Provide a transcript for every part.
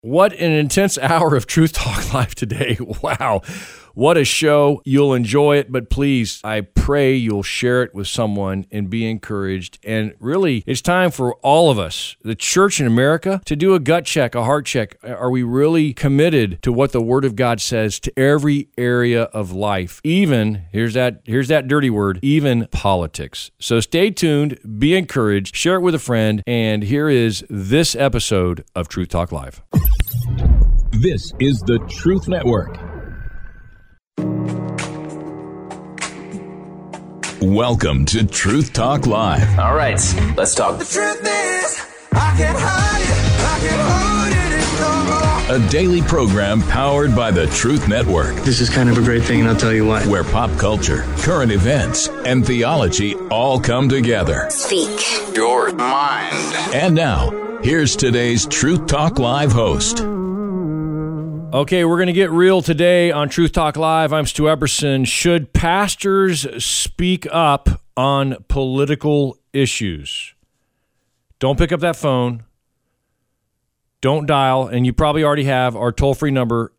What an intense hour of Truth Talk Live today. Wow. What a show. You'll enjoy it, but please, I pray you'll share it with someone and be encouraged. And really, it's time for all of us, the church in America, to do a gut check, a heart check. Are we really committed to what the Word of God says to every area of life? Even, here's that dirty word, even politics. So stay tuned, be encouraged, share it with a friend, and here is this episode of Truth Talk Live. This is the Truth Network. Welcome to Truth Talk Live. All right, let's talk. The truth is, I can't hide it, I can't hold it no more. A daily program powered by the Truth Network. This is kind of a great thing, and I'll tell you why. Where pop culture, current events, and theology all come together. Speak Your mind. And now, here's today's Truth Talk Live host. Okay, we're going to get real today on Truth Talk Live. I'm Stu Epperson. Should pastors speak up on political issues? Don't pick up that phone. Don't dial, and you probably already have our toll-free number,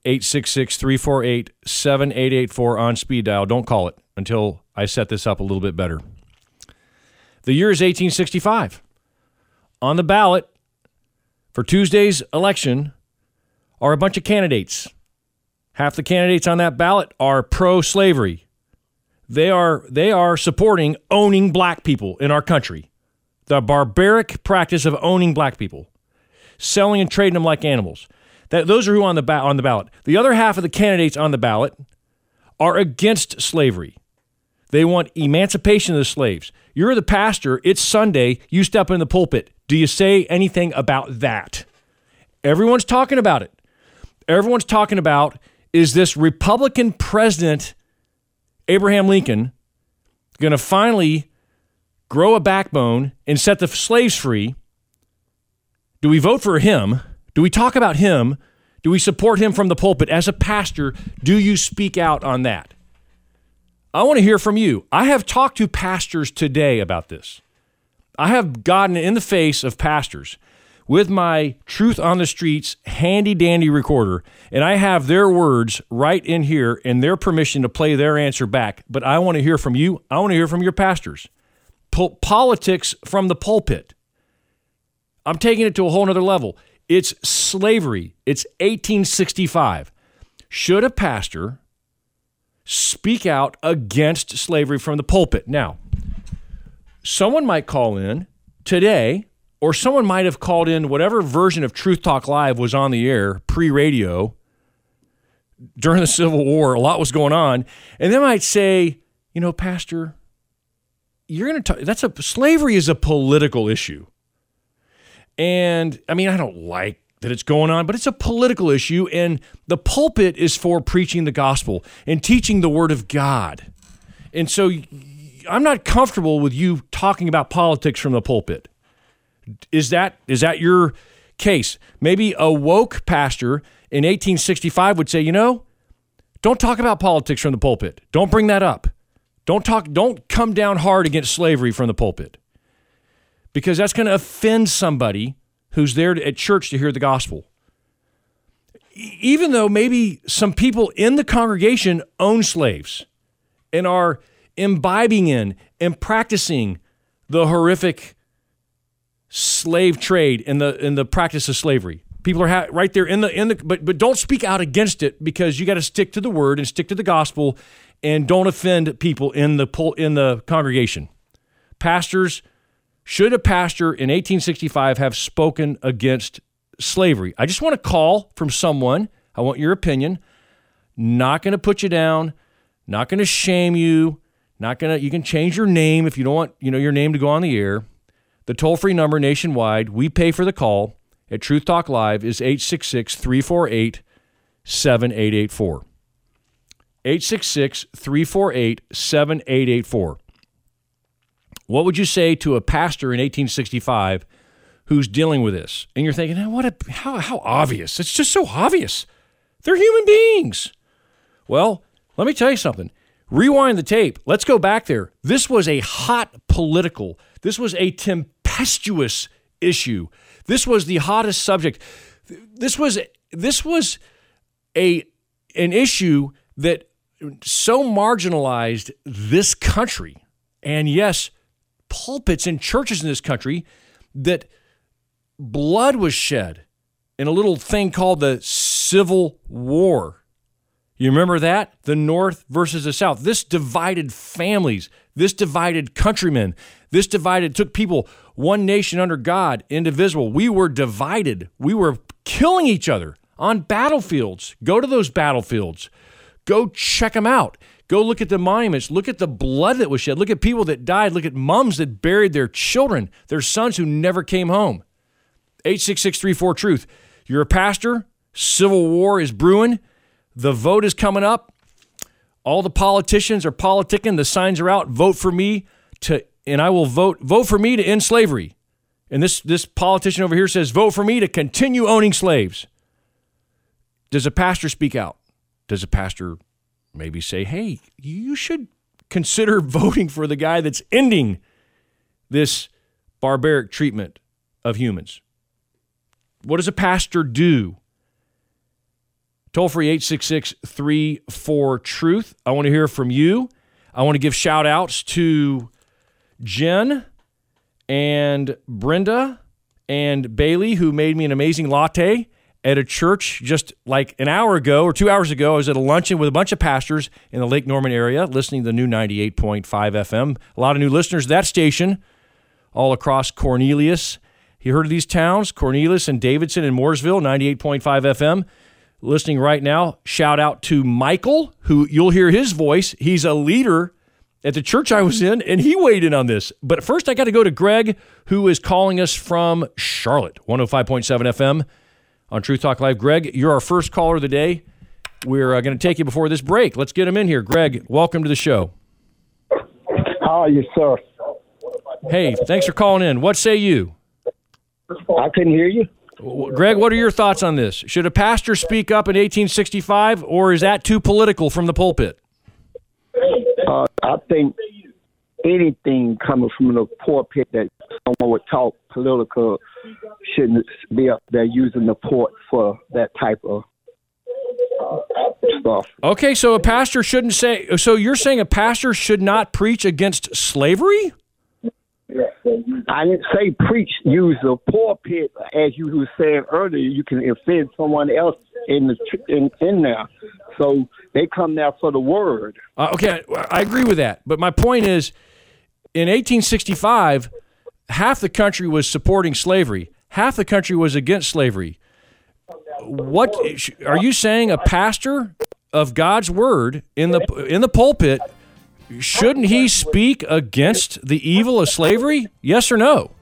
866-348-7884 on speed dial. Don't call it until I set this up a little bit better. The year is 1865. On the ballot for Tuesday's election are a bunch of candidates. Half the candidates on that ballot are pro-slavery. They are supporting owning black people in our country. The barbaric practice of owning black people, selling and trading them like animals. Those are who on the ballot. The other half of the candidates on the ballot are against slavery. They want emancipation of the slaves. You're the pastor. It's Sunday. You step in the pulpit. Do you say anything about that? Everyone's talking about it. Everyone's talking about, is this Republican president, Abraham Lincoln, going to finally grow a backbone and set the slaves free? Do we vote for him? Do we talk about him? Do we support him from the pulpit? As a pastor, do you speak out on that? I want to hear from you. I have talked to pastors today about this. I have gotten in the face of pastors with my Truth on the Streets handy-dandy recorder, and I have their words right in here and their permission to play their answer back. But I want to hear from you. I want to hear from your pastors. Politics from the pulpit. I'm taking it to a whole nother level. It's slavery. It's 1865. Should a pastor speak out against slavery from the pulpit? Now, someone might call in today, or someone might have called in whatever version of Truth Talk Live was on the air pre-radio during the Civil War. A lot was going on. And they might say, you know, Pastor, you're going to talk, slavery is a political issue. And I mean, I don't like that it's going on, but it's a political issue. And the pulpit is for preaching the gospel and teaching the word of God. And so I'm not comfortable with you talking about politics from the pulpit. Is that your case? Maybe a woke pastor in 1865 would say, you know, don't talk about politics from the pulpit. Don't bring that up. Don't come down hard against slavery from the pulpit, because that's going to offend somebody who's there at church to hear the gospel. Even though maybe some people in the congregation own slaves and are imbibing in and practicing the horrific slave trade and the practice of slavery. People are right there but don't speak out against it, because you got to stick to the word and stick to the gospel, and don't offend people in the congregation. Pastors, should a pastor in 1865 have spoken against slavery? I just want a call from someone. I want your opinion. Not going to put you down. Not going to shame you. You can change your name if you don't want, your name to go on the air. The toll-free number nationwide, we pay for the call at Truth Talk Live, is 866-348-7884. 866-348-7884. What would you say to a pastor in 1865 who's dealing with this? And you're thinking, how obvious. It's just so obvious. They're human beings. Well, let me tell you something. Rewind the tape. Let's go back there. This was a this was a tempestuous issue. This was the hottest subject. This was an issue that so marginalized this country, and yes, pulpits and churches in this country, that blood was shed in a little thing called the Civil War. You remember that? The North versus the South. This divided families. This divided countrymen. This took people, one nation under God, indivisible. We were divided. We were killing each other on battlefields. Go to those battlefields. Go check them out. Go look at the monuments. Look at the blood that was shed. Look at people that died. Look at moms that buried their children, their sons who never came home. 866-34-TRUTH. You're a pastor. Civil war is brewing. The vote is coming up. All the politicians are politicking. The signs are out. Vote for me and I will vote for me to end slavery. And this politician over here says, vote for me to continue owning slaves. Does a pastor speak out? Does a pastor maybe say, hey, you should consider voting for the guy that's ending this barbaric treatment of humans? What does a pastor do? Toll-free 866-34-TRUTH. I want to hear from you. I want to give shout-outs to Jen and Brenda and Bailey, who made me an amazing latte at a church just like an hour ago or 2 hours ago. I was at a luncheon with a bunch of pastors in the Lake Norman area listening to the new 98.5 FM. A lot of new listeners to that station all across Cornelius. You heard of these towns? Cornelius and Davidson and Mooresville, 98.5 FM. Listening right now, shout out to Michael, who you'll hear his voice. He's a leader at the church I was in, and he weighed in on this. But first, I got to go to Greg, who is calling us from Charlotte, 105.7 FM on Truth Talk Live. Greg, you're our first caller of the day. We're going to take you before this break. Let's get him in here. Greg, welcome to the show. How are you, sir? Hey, thanks for calling in. What say you? I couldn't hear you. Greg, what are your thoughts on this? Should a pastor speak up in 1865, or is that too political from the pulpit? I think anything coming from the pulpit that someone would talk political shouldn't be up there using the pulpit for that type of stuff. Okay, so a pastor shouldn't say, so you're saying a pastor should not preach against slavery? I didn't say preach, use the pulpit, as you were saying earlier. You can offend someone else in there. So they come there for the word. Okay, I agree with that. But my point is, in 1865, half the country was supporting slavery. Half the country was against slavery. What are you saying? A pastor of God's word in the pulpit, shouldn't he speak against the evil of slavery? Yes or no?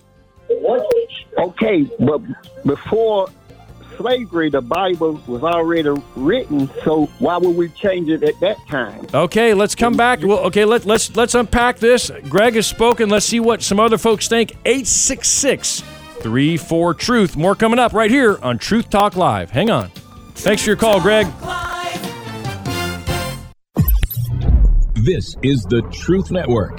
Okay, but before slavery, the Bible was already written, so why would we change it at that time? Okay, let's come back. Well, okay, let's unpack this. Greg has spoken. Let's see what some other folks think. 866-34-TRUTH. More coming up right here on Truth Talk Live. Hang on. Thanks for your call, Greg. This is the Truth Network.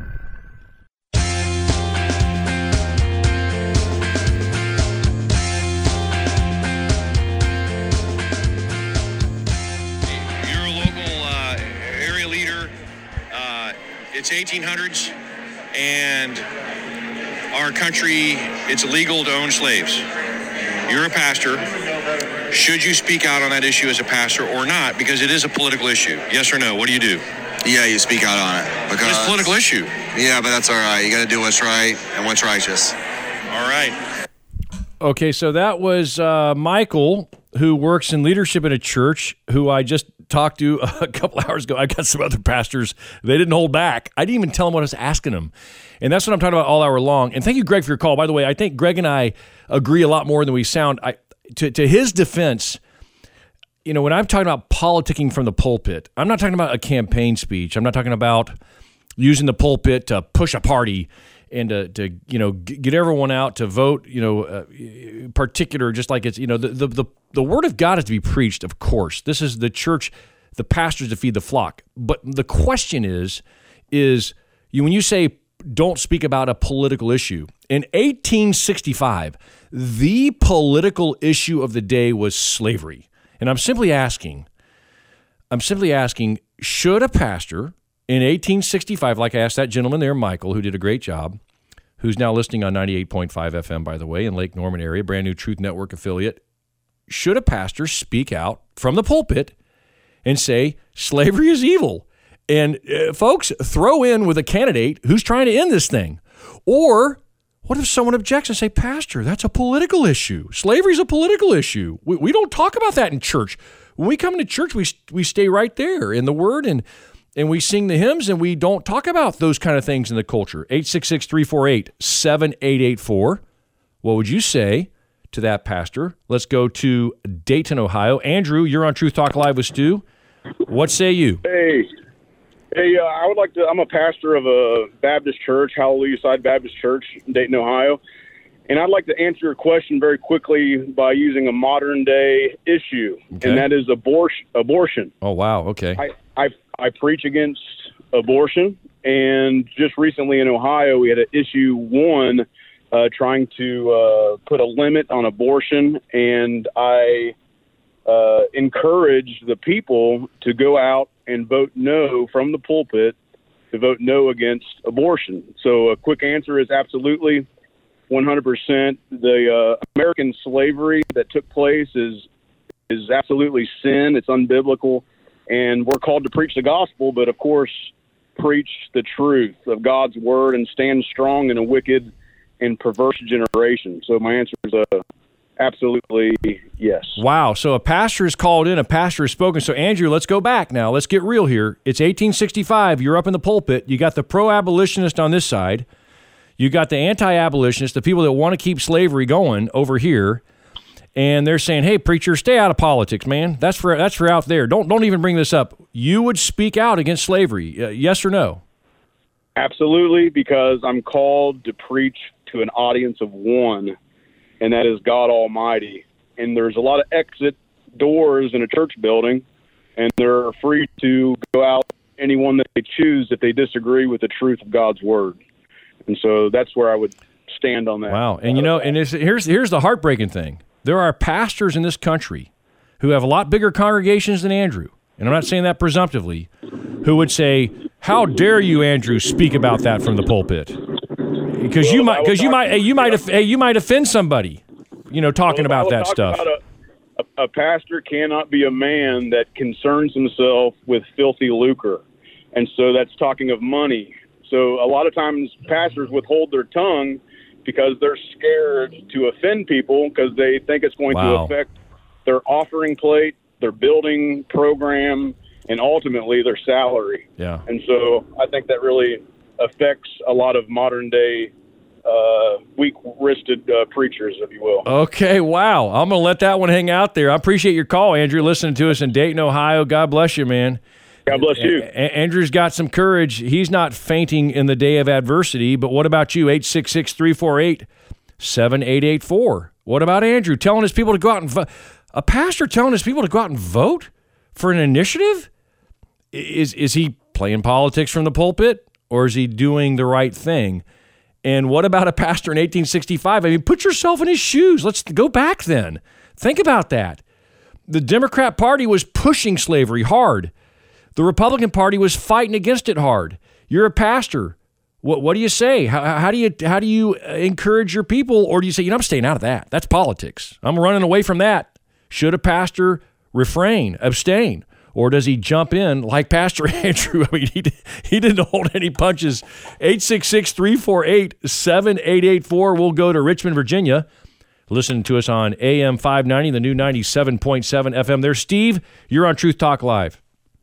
You're a local area leader. It's 1800s, and our country, it's illegal to own slaves. You're a pastor. Should you speak out on that issue as a pastor or not? Because it is a political issue. Yes or no? What do you do? Yeah, you speak out on it. Because It's a political issue. Yeah, but that's all right. You got to do what's right and what's righteous. All right. Okay, so that was Michael, who works in leadership in a church, who I just talked to a couple hours ago. I got some other pastors. They didn't hold back. I didn't even tell them what I was asking them. And that's what I'm talking about all hour long. And thank you, Greg, for your call. By the way, I think Greg and I agree a lot more than we sound. To his defense, you know, when I'm talking about politicking from the pulpit, I'm not talking about a campaign speech. I'm not talking about using the pulpit to push a party and to get everyone out to vote, particular, just like it's, the word of God is to be preached, of course. This is the church, the pastors to feed the flock. But the question is when you say don't speak about a political issue, In 1865, the political issue of the day was slavery. And I'm simply asking, should a pastor in 1865, like I asked that gentleman there, Michael, who did a great job, who's now listening on 98.5 FM, by the way, in Lake Norman area, brand new Truth Network affiliate, should a pastor speak out from the pulpit and say slavery is evil? And folks, throw in with a candidate who's trying to end this thing. Or what if someone objects and say, Pastor, that's a political issue. Slavery is a political issue. We don't talk about that in church. When we come into church, we stay right there in the Word and we sing the hymns, and we don't talk about those kind of things in the culture. 866-348-7884. What would you say to that, Pastor? Let's go to Dayton, Ohio. Andrew, you're on Truth Talk Live with Stu. What say you? Hey, I would like to. I'm a pastor of a Baptist church, Hallelujah Side Baptist Church in Dayton, Ohio, and I'd like to answer your question very quickly by using a modern day issue, and that is abortion. Oh wow, okay. I preach against abortion, and just recently in Ohio, we had an issue 1 trying to put a limit on abortion, and I encourage the people to go out and vote no from the pulpit, to vote no against abortion. So a quick answer is absolutely 100%. The American slavery that took place is absolutely sin. It's unbiblical, and we're called to preach the gospel, but of course preach the truth of God's word and stand strong in a wicked and perverse generation. So my answer is absolutely yes. Wow. So a pastor is called in, a pastor has spoken. So Andrew, let's go back now. Let's get real here. It's 1865. You're up in the pulpit. You got the pro-abolitionist on this side. You got the anti-abolitionist, the people that want to keep slavery going over here. And they're saying, hey, preacher, stay out of politics, man. That's for out there. Don't even bring this up. You would speak out against slavery, yes or no? Absolutely, because I'm called to preach to an audience of one, and that is God Almighty. And there's a lot of exit doors in a church building, and they're free to go out anyone that they choose if they disagree with the truth of God's word. And so that's where I would stand on that. Wow. And here's the heartbreaking thing. There are pastors in this country who have a lot bigger congregations than Andrew, and I'm not saying that presumptively, who would say, how dare you, Andrew, speak about that from the pulpit? Because you might offend somebody, talking about that stuff. A pastor cannot be a man that concerns himself with filthy lucre. And so that's talking of money. So a lot of times pastors withhold their tongue because they're scared to offend people because they think it's going to affect their offering plate, their building program, and ultimately their salary. Yeah. And so I think that really affects a lot of modern day weak-wristed preachers, if you will. Okay, wow. I'm going to let that one hang out there. I appreciate your call, Andrew, listening to us in Dayton, Ohio. God bless you, man. God bless you. Andrew's got some courage. He's not fainting in the day of adversity, but what about you? 866-348-7884. What about Andrew telling his people to go out and vote? A pastor telling his people to go out and vote for an initiative? Is he playing politics from the pulpit, or is he doing the right thing? And what about a pastor in 1865? I mean, put yourself in his shoes. Let's go back then. Think about that. The Democrat Party was pushing slavery hard. The Republican Party was fighting against it hard. You're a pastor. What do you say? How do you encourage your people, or do you say, I'm staying out of that? That's politics. I'm running away from that. Should a pastor refrain, abstain? Or does he jump in like Pastor Andrew? I mean, he didn't hold any punches. 866-348-7884. We'll go to Richmond, Virginia. Listen to us on AM 590, the new 97.7 FM. There's Steve. You're on Truth Talk Live.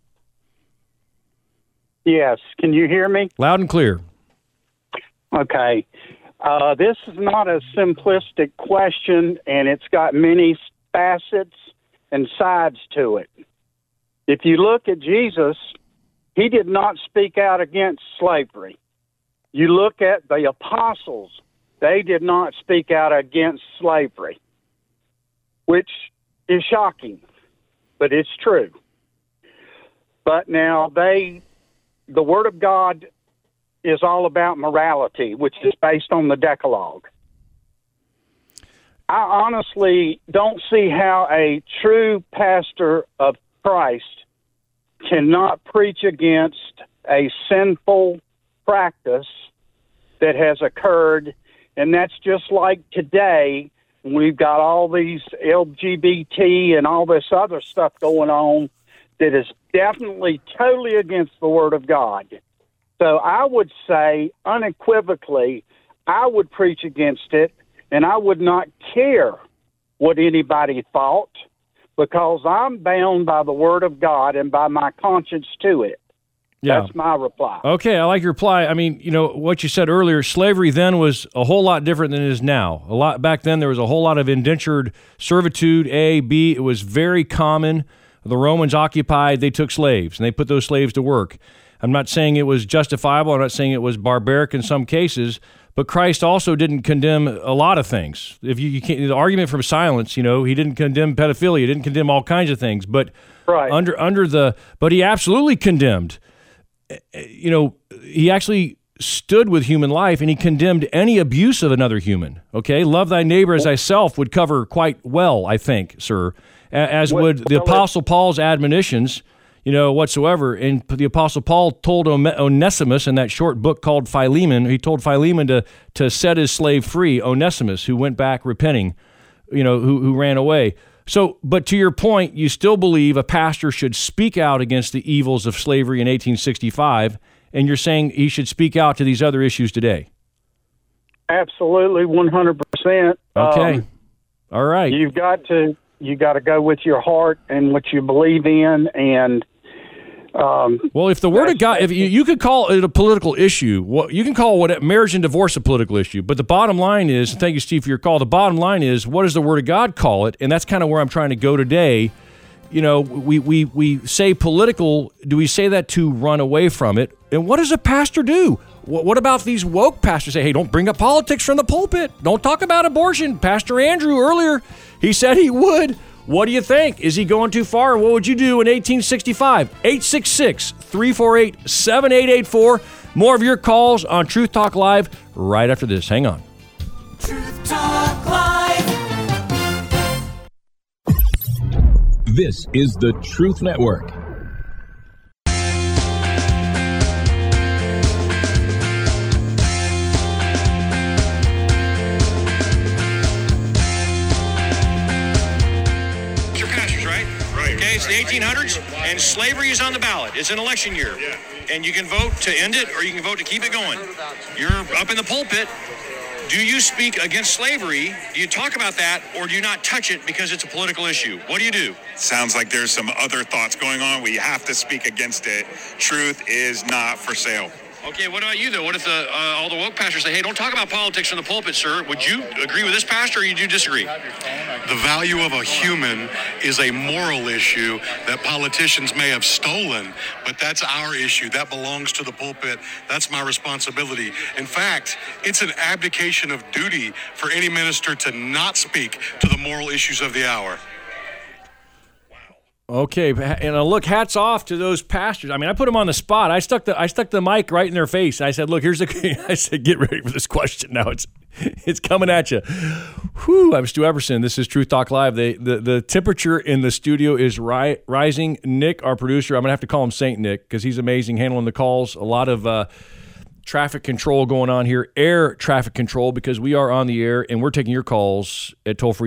Yes. Can you hear me? Loud and clear. Okay. This is not a simplistic question, and it's got many facets and sides to it. If you look at Jesus, he did not speak out against slavery. You look at the apostles, they did not speak out against slavery, which is shocking, but it's true. But now the Word of God is all about morality, which is based on the Decalogue. I honestly don't see how a true pastor of Christ cannot preach against a sinful practice that has occurred, and that's just like today. We've got all these LGBT and all this other stuff going on that is definitely totally against the Word of God. So I would say unequivocally, I would preach against it, and I would not care what anybody thought, because I'm bound by the Word of God and by my conscience to it. Yeah. That's my reply. Okay, I like your reply. I mean, what you said earlier, slavery then was a whole lot different than it is now. A lot back then, there was a whole lot of indentured servitude, A, B. It was very common. The Romans occupied, they took slaves, and they put those slaves to work. I'm not saying it was justifiable. I'm not saying it was barbaric in some cases, but Christ also didn't condemn a lot of things. If you can't, the argument from silence, he didn't condemn pedophilia, he didn't condemn all kinds of things, but right. But he absolutely condemned. He actually stood with human life, and he condemned any abuse of another human. Okay, love thy neighbor as thyself would cover quite well, I think, sir, as would the Apostle Paul's admonitions. Whatsoever. And the Apostle Paul told Onesimus in that short book called Philemon, he told Philemon to set his slave free, Onesimus, who went back repenting, who ran away. So, but to your point, you still believe a pastor should speak out against the evils of slavery in 1865, and you're saying he should speak out to these other issues today. Absolutely, 100%. Okay. All right. You got to go with your heart and what you believe in, and well, if the Word of God, if you could call it a political issue, you can call marriage and divorce a political issue. But the bottom line is, thank you, Steve, for your call. The bottom line is, what does the Word of God call it? And that's kind of where I'm trying to go today. We say political. Do we say that to run away from it? And what does a pastor do? What about these woke pastors say, hey, don't bring up politics from the pulpit. Don't talk about abortion. Pastor Andrew earlier, he said he would. What do you think? Is he going too far? What would you do in 1865? 866-348-7884. More of your calls on Truth Talk Live right after this. Hang on. Truth Talk Live. This is the Truth Network. It's the 1800s, and slavery is on the ballot. It's an election year, and you can vote to end it, or you can vote to keep it going. You're up in the pulpit. Do you speak against slavery? Do you talk about that, or do you not touch it because it's a political issue? What do you do? Sounds like there's some other thoughts going on. We have to speak against it. Truth is not for sale. Okay, what about you, though? What if all the woke pastors say, hey, don't talk about politics from the pulpit, sir? Would you agree with this pastor, or do you disagree? The value of a human is a moral issue that politicians may have stolen, but that's our issue. That belongs to the pulpit. That's my responsibility. In fact, it's an abdication of duty for any minister to not speak to the moral issues of the hour. Okay, and look, hats off to those pastors. I mean, I put them on the spot. I stuck the mic right in their face. I said, "Look, I said, get ready for this question. Now it's coming at you." Whew, I'm Stu Everson. This is Truth Talk Live. The temperature in the studio is rising. Nick, our producer, I'm gonna have to call him Saint Nick because he's amazing handling the calls. A lot of traffic control going on here, air traffic control, because we are on the air and we're taking your calls at toll-free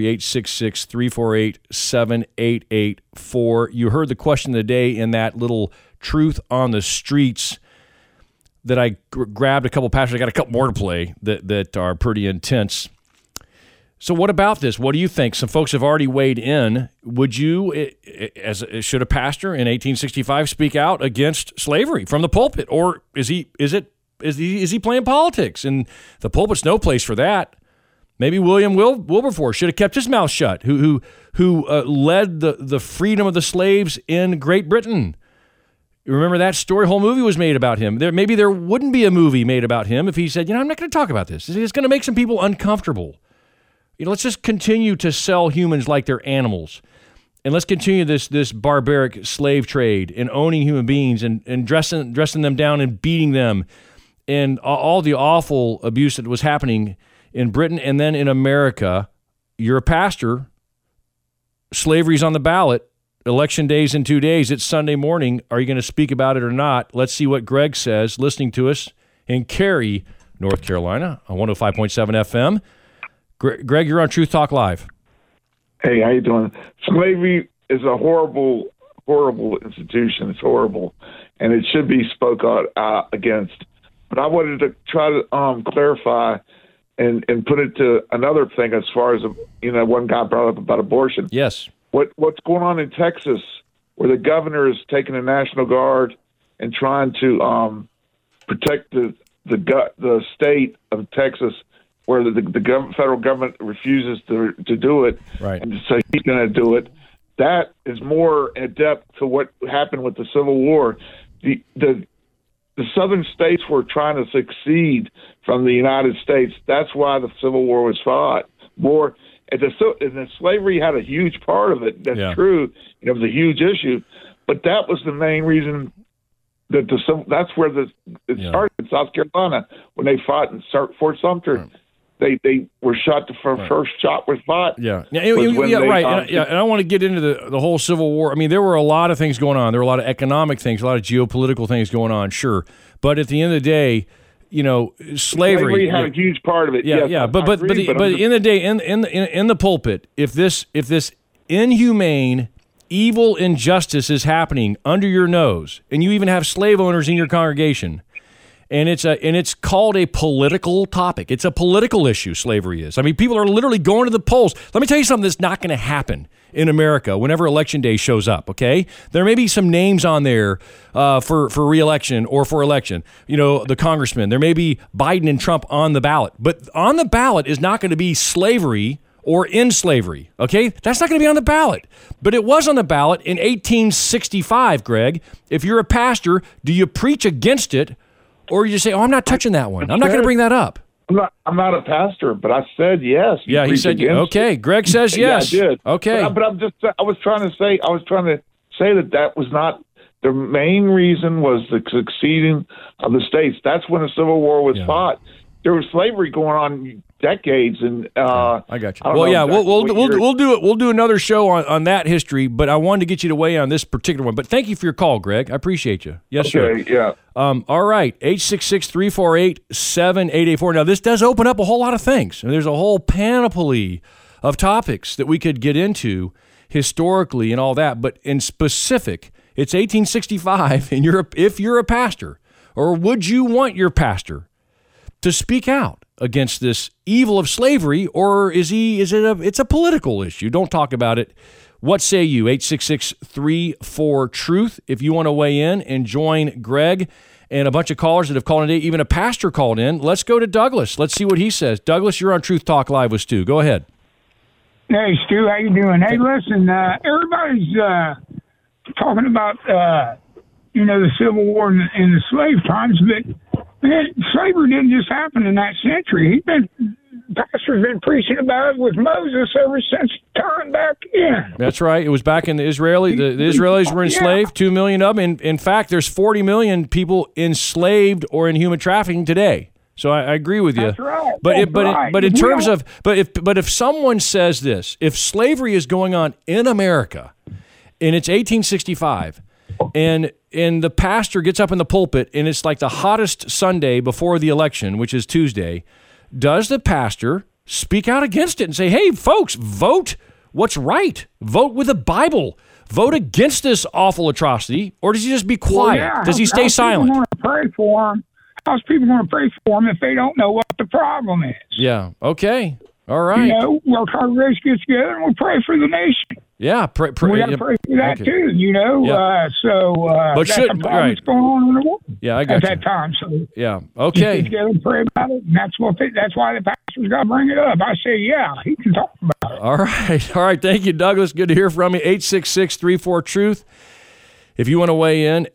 866-348-7884. You heard the question of the day in that little Truth on the Streets that I grabbed a couple pastors. I got a couple more to play that are pretty intense. So what about this? What do you think? Some folks have already weighed in. Would you, should a pastor in 1865 speak out against slavery from the pulpit, or is he playing politics? And the pulpit's no place for that. Maybe William Wilberforce should have kept his mouth shut, who led the freedom of the slaves in Great Britain. You remember that story? Whole movie was made about him. Maybe there wouldn't be a movie made about him if he said, I'm not going to talk about this. It's going to make some people uncomfortable. Let's just continue to sell humans like they're animals. And let's continue this barbaric slave trade and owning human beings and dressing them down and beating them and all the awful abuse that was happening in Britain and then in America. You're a pastor. Slavery's on the ballot. Election day's in 2 days. It's Sunday morning. Are you going to speak about it or not? Let's see what Greg says, listening to us in Cary, North Carolina, on 105.7 FM. Greg, you're on Truth Talk Live. Hey, how you doing? Slavery is a horrible, horrible institution. It's horrible, and it should be spoke out against. But I wanted to try to clarify and put it to another thing as far as, one guy brought up about abortion. Yes. What's going on in Texas, where the governor is taking the National Guard and trying to protect the state of Texas, where the federal government refuses to do it, right, and to say he's going to do it. That is more in depth to what happened with the Civil War. The southern states were trying to succeed from the United States. That's why the Civil War was fought. And the slavery had a huge part of it. That's true. It was a huge issue, but that was the main reason that that's where it started in South Carolina when they fought in Fort Sumter. Right. They were shot. The first shot was fought. Yeah, right. And I want to get into the whole Civil War. I mean, there were a lot of things going on. There were a lot of economic things, a lot of geopolitical things going on. Sure, but at the end of the day, slavery had a huge part of it. But at the end of the day, in the pulpit, if this inhumane, evil injustice is happening under your nose, and you even have slave owners in your congregation, and it's called a political topic. It's a political issue. Slavery is. I mean, people are literally going to the polls. Let me tell you something that's not going to happen in America whenever Election Day shows up, okay? There may be some names on there for re-election or for election, the congressman. There may be Biden and Trump on the ballot. But on the ballot is not going to be slavery or in slavery, okay? That's not going to be on the ballot. But it was on the ballot in 1865, Greg. If you're a pastor, do you preach against it, or you just say, I'm not touching that one. I'm not going to bring that up. I'm not a pastor, but I said yes. Yeah, he said okay. It. Greg says yes. Yeah, I did. Okay, but I was trying to say that was not the main reason. Was the succeeding of the states. That's when the Civil War was fought. There was slavery going on decades, and I got you. We'll do it. We'll do another show on that history. But I wanted to get you to weigh on this particular one. But thank you for your call, Greg. I appreciate you. Yes, sir. Yeah. All right. 866-348-7884. Now this does open up a whole lot of things, and there's a whole panoply of topics that we could get into historically and all that. But in specific, it's 1865, and if you're a pastor, or would you want your pastor to speak out against this evil of slavery, or it's a political issue? Don't talk about it. What say you? 866-34-TRUTH. If you want to weigh in and join Greg and a bunch of callers that have called in today, even a pastor called in. Let's go to Douglas. Let's see what he says. Douglas, you're on Truth Talk Live with Stu. Go ahead. Hey, Stu, how you doing? Hey, listen, everybody's talking about the Civil War and the slave times, but man, slavery didn't just happen in that century. Pastors been preaching about it with Moses ever since time back in. That's right. It was back in the Israelis were enslaved, 2 million of them. In fact, there's 40 million people enslaved or in human trafficking today. So I agree with you. That's right. But if someone says this, if slavery is going on in America and it's 1865, and the pastor gets up in the pulpit and it's like the hottest Sunday before the election, which is Tuesday, does the pastor speak out against it and say, hey, folks, vote what's right? Vote with the Bible. Vote against this awful atrocity, or does he just be quiet? Well, does he stay silent? How's people going to pray for him if they don't know what the problem is? Yeah, okay. All right. Our congregation gets together and we'll pray for the nation. Yeah, we got to pray for that too, Yeah. But that's the problem going on in the world. Yeah, I got at that time. So yeah, okay. Get together and pray about it, and that's why the pastor's got to bring it up. I say, yeah, he can talk about it. All right. Thank you, Douglas. Good to hear from you. 866-34-TRUTH. If you want to weigh in,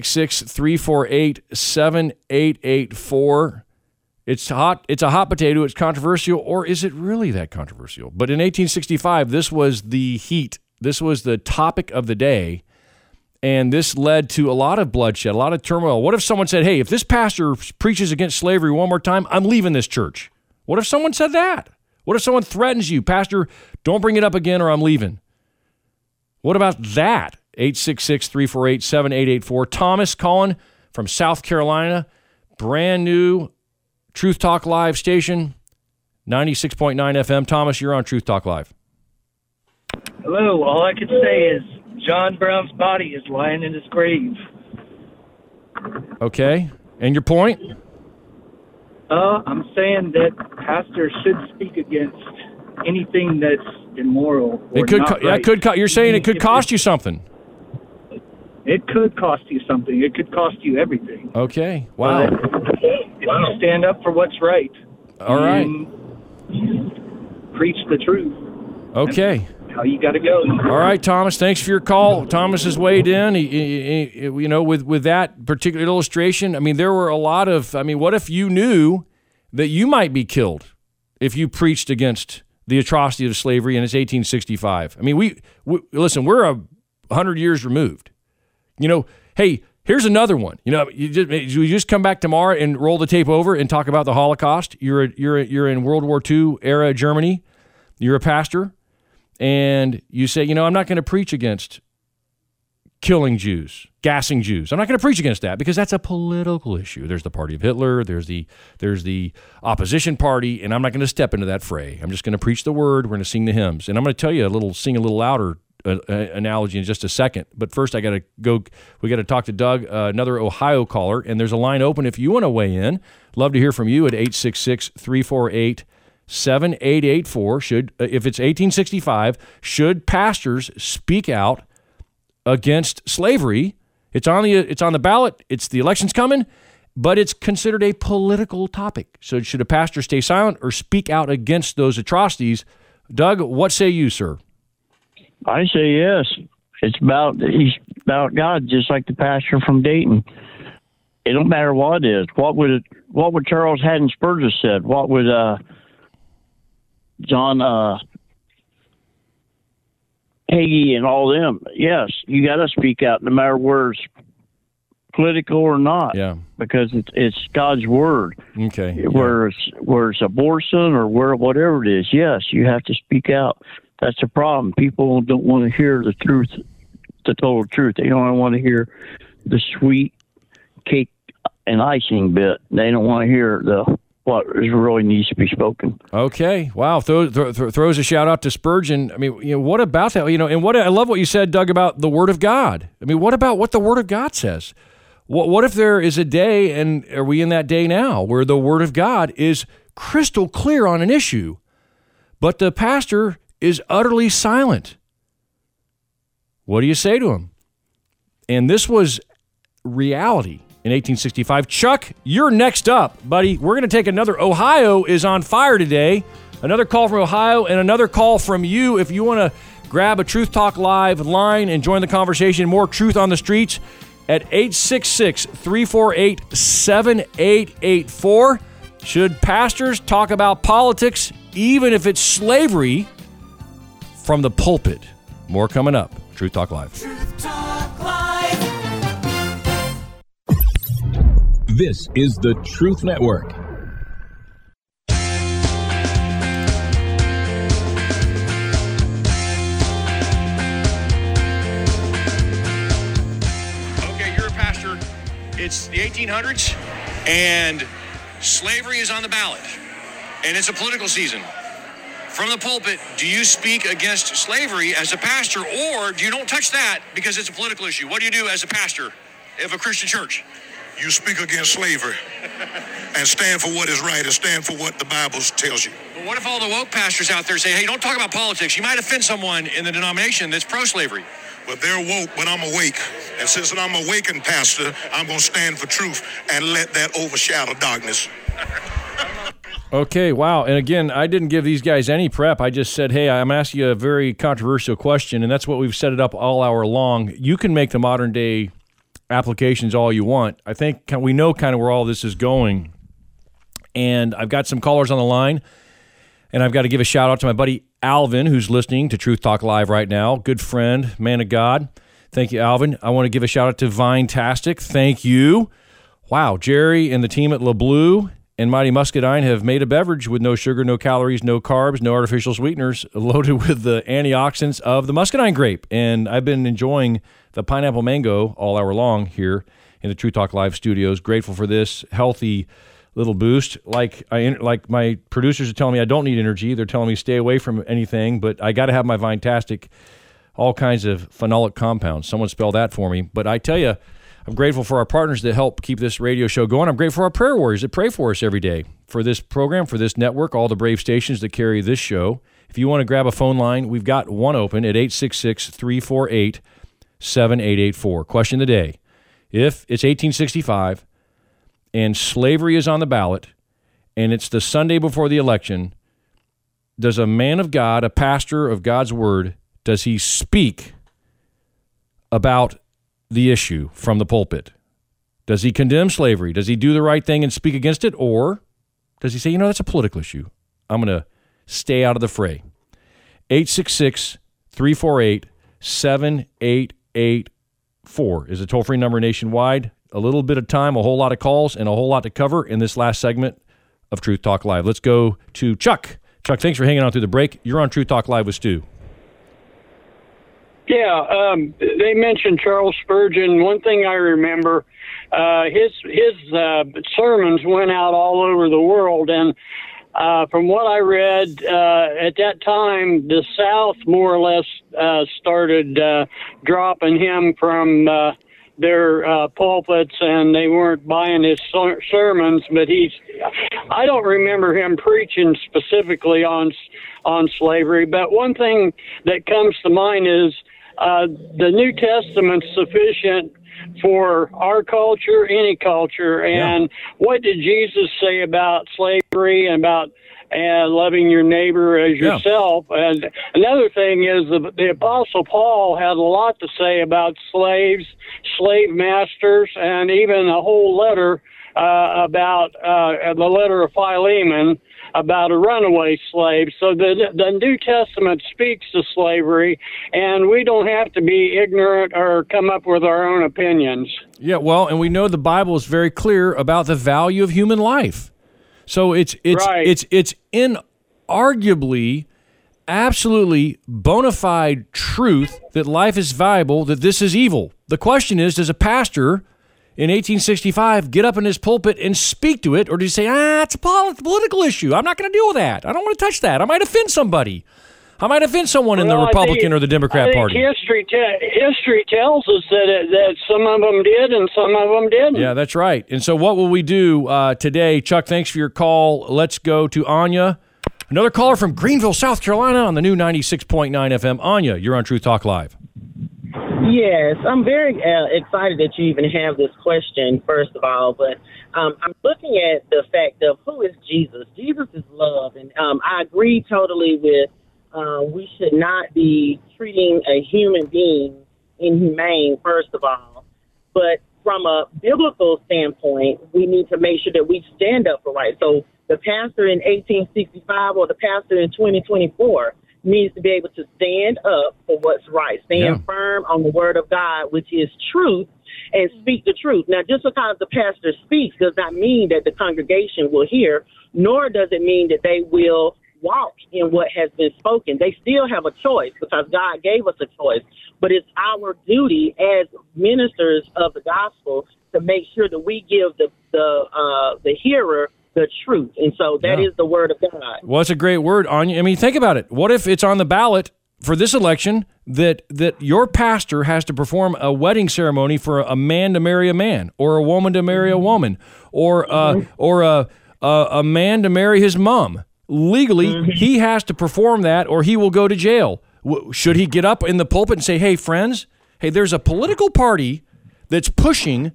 866-348-7884. It's hot. It's a hot potato. It's controversial, or is it really that controversial? But in 1865, this was the heat. This was the topic of the day, And this led to a lot of bloodshed, a lot of turmoil. What if someone said, hey, if this pastor preaches against slavery one more time, I'm leaving this church? What if someone said that? What if someone threatens you, Pastor, don't bring it up again or I'm leaving? What about that? 866-348-7884. Thomas calling from South Carolina, brand new Truth Talk Live station, 96.9 FM. Thomas, you're on Truth Talk Live. Hello. All I could say is John Brown's body is lying in his grave. Okay. And your point? I'm saying that pastors should speak against anything that's immoral. Or It could. not right. You're saying it could cost you something. It could cost you something. It could cost you everything. Okay. Wow. If you stand up for what's right. All right. Preach the truth. Okay. That's how you got to go. All right, Thomas. Thanks for your call. Thomas has weighed in. He, with that particular illustration, I mean, there were a lot of. I mean, what if you knew that you might be killed if you preached against the atrocity of slavery and it's 1865? I mean, we listen. We're 100 years removed. Hey, here's another one. You just come back tomorrow and roll the tape over and talk about the Holocaust. You're in World War II era Germany. You're a pastor, and you say, I'm not going to preach against killing Jews, gassing Jews. I'm not going to preach against that because that's a political issue. There's the party of Hitler. There's the opposition party, and I'm not going to step into that fray. I'm just going to preach the word. We're going to sing the hymns, and I'm going to tell you sing a little louder analogy in just a second. But first, we got to talk to Doug, another Ohio caller, and there's a line open if you want to weigh in. Love to hear from you at 866-348-7884. If it's 1865, should pastors speak out against slavery? It's on the ballot. The election's coming, but it's considered a political topic. So should a pastor stay silent or speak out against those atrocities? Doug, what say you, sir? I say yes. He's about God, just like the pastor from Dayton. It don't matter what it is. What would Charles Haddon Spurgeon said? What would John Hagee and all them? Yes, you got to speak out, no matter where it's political or not. Yeah, because it's God's word. Okay, where it's abortion or whatever it is. Yes, you have to speak out. That's the problem. People don't want to hear the truth, the total truth. They don't want to hear the sweet cake and icing bit. They don't want to hear what really needs to be spoken. Okay. Wow. Throws a shout out to Spurgeon. I mean, what about that? And I love what you said, Doug, about the Word of God. I mean, what about what the Word of God says? What if there is a day, and are we in that day now, where the Word of God is crystal clear on an issue, but the pastor is utterly silent? What do you say to him? And this was reality in 1865. Chuck, you're next up, buddy. We're going to take another. Ohio is on fire today. Another call from Ohio and another call from you. If you want to grab a Truth Talk Live line and join the conversation, more Truth on the Streets at 866-348-7884. Should pastors talk about politics, even if it's slavery, from the pulpit? More coming up. Truth Talk Live. Truth Talk Live. This is the Truth Network. Okay, you're a pastor. It's the 1800s, and slavery is on the ballot, and it's a political season. From the pulpit, do you speak against slavery as a pastor, or do you don't touch that because it's a political issue? What do you do as a pastor of a Christian church? You speak against slavery and stand for what is right and stand for what the Bible tells you. But what if all the woke pastors out there say, hey, don't talk about politics. You might offend someone in the denomination that's pro-slavery. Well, they're woke, but I'm awake. And since I'm awakened, pastor, I'm going to stand for truth and let that overshadow darkness. Okay, wow. And again, I didn't give these guys any prep. I just said, hey, I'm asking you a very controversial question, and that's what we've set it up all hour long. You can make the modern day applications all you want. I think we know kind of where all this is going. And I've got some callers on the line, and I've got to give a shout out to my buddy Alvin, who's listening to Truth Talk Live right now. Good friend, man of God. Thank you, Alvin. I want to give a shout out to Vinetastic. Thank you. Wow, Jerry and the team at LeBlue and Mighty Muscadine have made a beverage with no sugar, no calories, no carbs, no artificial sweeteners, loaded with the antioxidants of the muscadine grape. And I've been enjoying the pineapple mango all hour long here in the True Talk Live studios. Grateful for this healthy little boost. Like my producers are telling me I don't need energy. They're telling me stay away from anything, but I got to have my Vinetastic, all kinds of phenolic compounds. Someone spell that for me. But I tell you, I'm grateful for our partners that help keep this radio show going. I'm grateful for our prayer warriors that pray for us every day, for this program, for this network, all the brave stations that carry this show. If you want to grab a phone line, we've got one open at 866-348-7884. Question of the day. If it's 1865 and slavery is on the ballot and it's the Sunday before the election, does a man of God, a pastor of God's word, does he speak about the issue from the pulpit? Does he condemn slavery? Does he do the right thing and speak against it? Or does he say, that's a political issue, I'm going to stay out of the fray? 866-348-7884 is a toll-free number nationwide. A little bit of time, a whole lot of calls, and a whole lot to cover in this last segment of Truth Talk Live. Let's go to Chuck. Chuck, thanks for hanging on through the break. You're on Truth Talk Live with Stu. Yeah, they mentioned Charles Spurgeon. One thing I remember, his sermons went out all over the world, and from what I read, at that time, the South more or less started dropping him from their pulpits, and they weren't buying his sermons. But I don't remember him preaching specifically on slavery. But one thing that comes to mind is the New Testament's sufficient for our culture, any culture. And what did Jesus say about slavery and about loving your neighbor as yourself? And another thing is the Apostle Paul had a lot to say about slaves, slave masters, and even a whole letter about the letter of Philemon about a runaway slave. So the New Testament speaks to slavery, and we don't have to be ignorant or come up with our own opinions. Yeah, well, and we know the Bible is very clear about the value of human life. So it's inarguably, absolutely bona fide truth that life is valuable, that this is evil. The question is, does a pastor in 1865 get up in his pulpit and speak to it, or does he say, it's a political issue, I'm not going to deal with that, I don't want to touch that, I might offend somebody, I might offend someone in the Republican or the Democrat Party? History tells us that some of them did and some of them didn't. Yeah, that's right. And so what will we do today? Chuck, thanks for your call. Let's go to Anya, another caller from Greenville, South Carolina, on the new 96.9 FM. Anya, you're on Truth Talk Live. Yes, I'm very excited that you even have this question, first of all. But I'm looking at the fact of who is Jesus. Jesus is love. And I agree totally with we should not be treating a human being inhumane, first of all. But from a biblical standpoint, we need to make sure that we stand up for right. So the pastor in 1865 or the pastor in 2024 needs to be able to stand up for what's right, stand firm on the word of God, which is truth, and speak the truth. Now, just because the pastor speaks does not mean that the congregation will hear, nor does it mean that they will walk in what has been spoken. They still have a choice because God gave us a choice, but it's our duty as ministers of the gospel to make sure that we give the hearer the truth. And so that is the word of God. Well, it's a great word, Anya. I mean, think about it. What if it's on the ballot for this election that your pastor has to perform a wedding ceremony for a man to marry a man, or a woman to marry a woman, or a man to marry his mom? Legally, he has to perform that, or he will go to jail. Should he get up in the pulpit and say, "Hey, friends, there's a political party that's pushing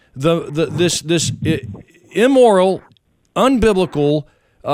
this immoral, unbiblical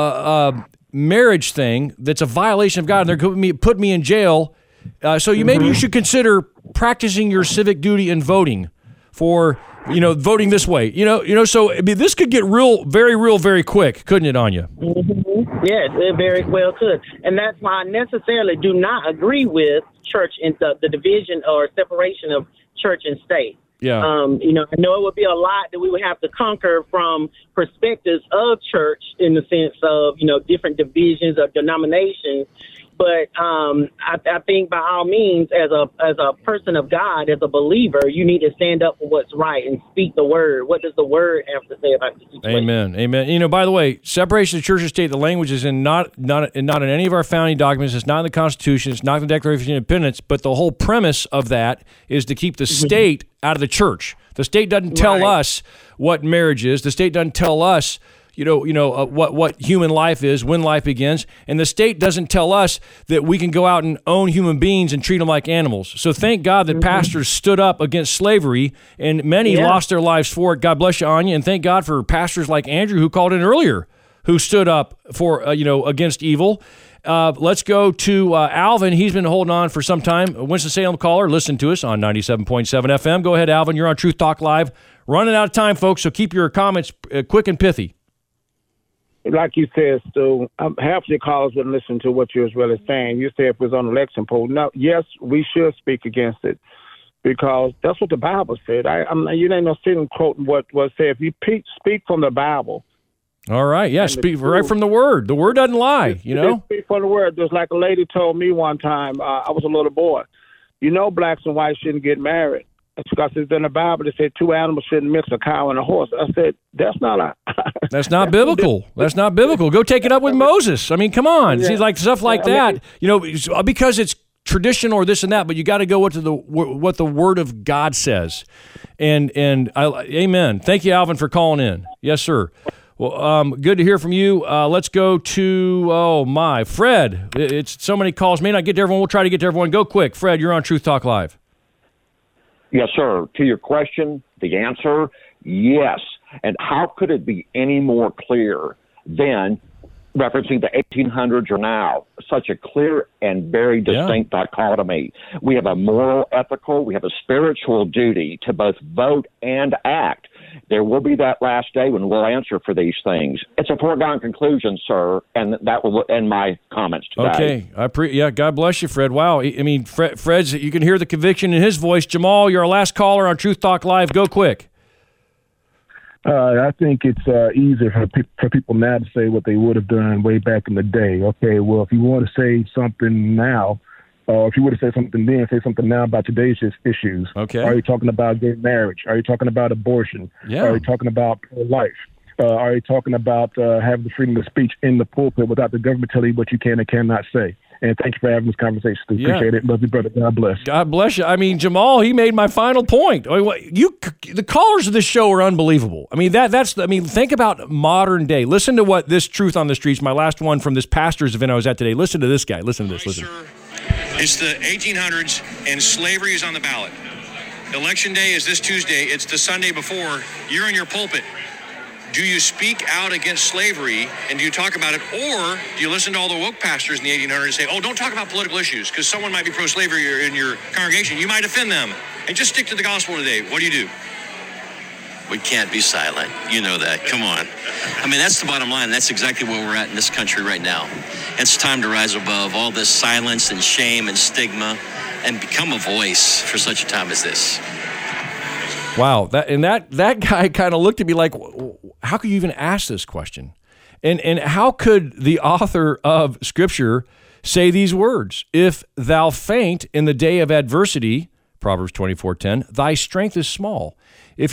marriage thing that's a violation of God, and they're going to put me in jail. So you should consider practicing your civic duty and voting for, voting this way. So I mean, this could get very real, very quick, couldn't it, Anya? Yes, it very well could. And that's why I necessarily do not agree with church and the division or separation of church and state. Yeah. I know it would be a lot that we would have to conquer from perspectives of church in the sense of, different divisions of denominations. But I think by all means, as a person of God, as a believer, you need to stand up for what's right and speak the word. What does the word have to say about the situation? Amen. By the way, separation of church and state, the language is not in any of our founding documents. It's not in the Constitution. It's not in the Declaration of Independence. But the whole premise of that is to keep the state out of the church. The state doesn't tell us what marriage is. The state doesn't tell us what human life is, when life begins, and the state doesn't tell us that we can go out and own human beings and treat them like animals. So thank God that pastors stood up against slavery, and many lost their lives for it. God bless you, Anya, and thank God for pastors like Andrew, who called in earlier, who stood up for against evil. Let's go to Alvin. He's been holding on for some time. Winston-Salem caller, listen to us on 97.7 FM. Go ahead, Alvin. You're on Truth Talk Live. Running out of time, folks, so keep your comments quick and pithy. Like you said, Stu, half your callers wouldn't listen to what you was really saying. You said if it was on the election poll. No, yes, we should speak against it because that's what the Bible said. You ain't no sitting quoting what said. If you speak from the Bible. All right, yeah, speak right from the Word. The Word doesn't lie, Speak from the Word. There's like a lady told me one time, I was a little boy, blacks and whites shouldn't get married. Because it's in the Bible, they said two animals shouldn't mix, a cow and a horse. I said, that's not biblical. That's not biblical. Go take it up with Moses. I mean, come on. Yeah. See, like stuff like that, because it's tradition or this and that, but you got to go what the Word of God says. And amen. Thank you, Alvin, for calling in. Yes, sir. Well, good to hear from you. Let's go to, Fred. It's so many calls. May not get to everyone. We'll try to get to everyone. Go quick. Fred, you're on Truth Talk Live. Yes, sir. To your question, the answer, yes. And how could it be any more clear than referencing the 1800s or now? Such a clear and very distinct dichotomy. We have a moral, ethical, we have a spiritual duty to both vote and act. There will be that last day when we'll answer for these things. It's a foregone conclusion, sir, and that will end my comments today. Okay. God bless you, Fred. Wow. I mean, Fred's, you can hear the conviction in his voice. Jamal, you're our last caller on Truth Talk Live. Go quick. I think it's easier for people now to say what they would have done way back in the day. Okay, well, if you want to say something now, or if you would have said something then, say something now about today's issues. Okay. Are you talking about gay marriage? Are you talking about abortion? Yeah. Are you talking about pro-life? Are you talking about having the freedom of speech in the pulpit without the government telling you what you can and cannot say? And thank you for having this conversation. Appreciate it. Love you, brother. God bless. God bless you. I mean, Jamal, he made my final point. The callers of this show are unbelievable. I mean, think about modern day. Listen to what this Truth on the Streets, my last one from this pastor's event I was at today. Listen to this guy. Listen to this. Listen. It's the 1800s, and slavery is on the ballot. Election day is this Tuesday. It's the Sunday before. You're in your pulpit. Do you speak out against slavery, and do you talk about it, or do you listen to all the woke pastors in the 1800s and say, oh, don't talk about political issues, because someone might be pro-slavery in your congregation. You might offend them, and just stick to the gospel today. What do? We can't be silent. You know that. Come on. I mean, that's the bottom line. That's exactly where we're at in this country right now. It's time to rise above all this silence and shame and stigma and become a voice for such a time as this. Wow. That guy kind of looked at me like, how could you even ask this question? And how could the author of Scripture say these words? If thou faint in the day of adversity, Proverbs 24:10, thy strength is small. If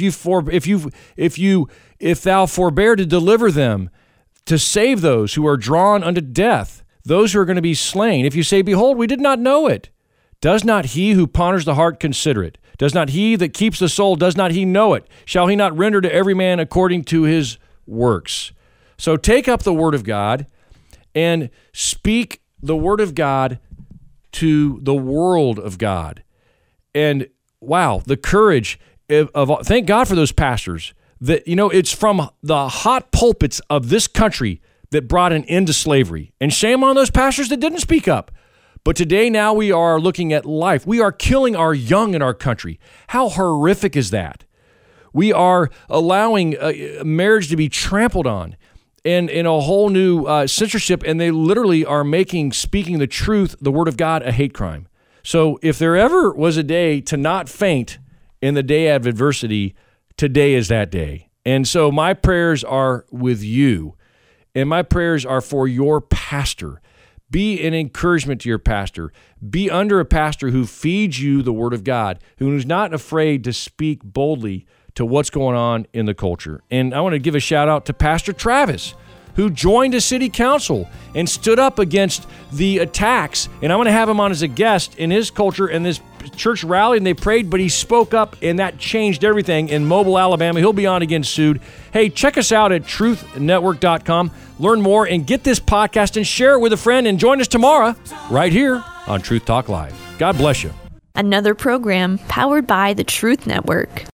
thou forbear to deliver them, to save those who are drawn unto death, those who are going to be slain. If you say, behold, we did not know it. Does not he who ponders the heart consider it? Does not he that keeps the soul, does not he know it? Shall he not render to every man according to his works? So take up the word of God and speak the word of God to the world of God. And wow, the courage of thank God for those pastors that, it's from the hot pulpits of this country that brought an end to slavery. And shame on those pastors that didn't speak up. But today, now we are looking at life. We are killing our young in our country. How horrific is that? We are allowing marriage to be trampled on and in a whole new censorship, and they literally are making speaking the truth, the word of God, a hate crime. So if there ever was a day to not faint in the day of adversity, today is that day. And so my prayers are with you, and my prayers are for your pastor. Be an encouragement to your pastor. Be under a pastor who feeds you the Word of God, who's not afraid to speak boldly to what's going on in the culture. And I want to give a shout out to Pastor Travis, who joined a city council and stood up against the attacks. And I'm going to have him on as a guest in his culture, and this church rallied and they prayed, but he spoke up, and that changed everything in Mobile, Alabama. He'll be on again soon. Hey, check us out at truthnetwork.com. Learn more and get this podcast and share it with a friend, and join us tomorrow right here on Truth Talk Live. God bless you. Another program powered by the Truth Network.